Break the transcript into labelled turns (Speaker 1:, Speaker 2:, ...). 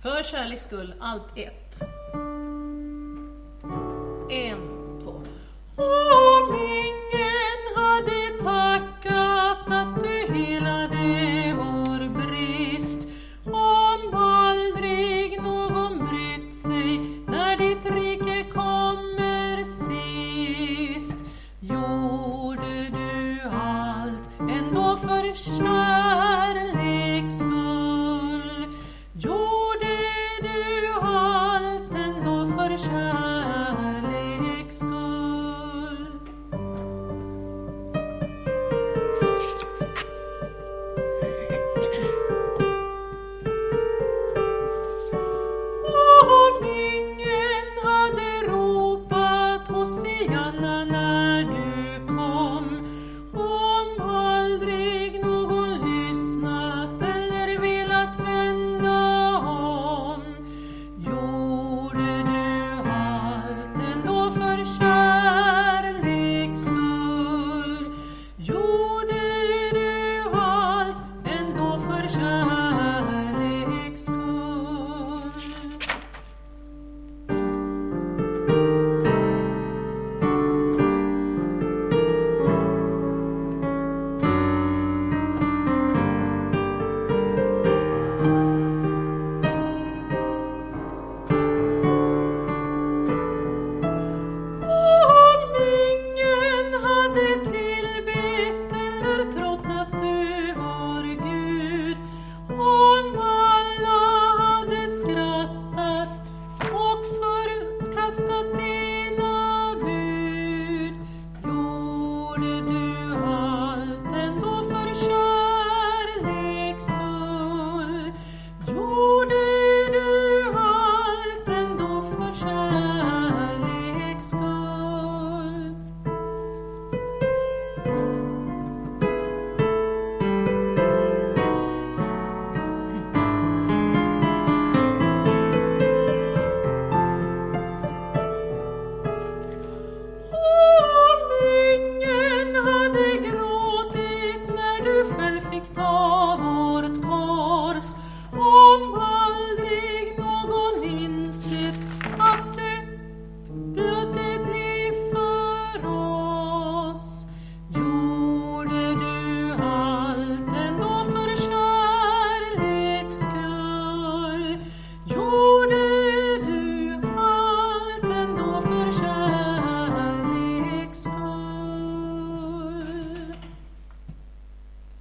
Speaker 1: För kärleks skull, allt ett. 1, 2.
Speaker 2: Om ingen hade tackat att du helade vår brist, om aldrig någon brytt sig när ditt rike kommer sist, gjorde du allt ändå för kärleks skull.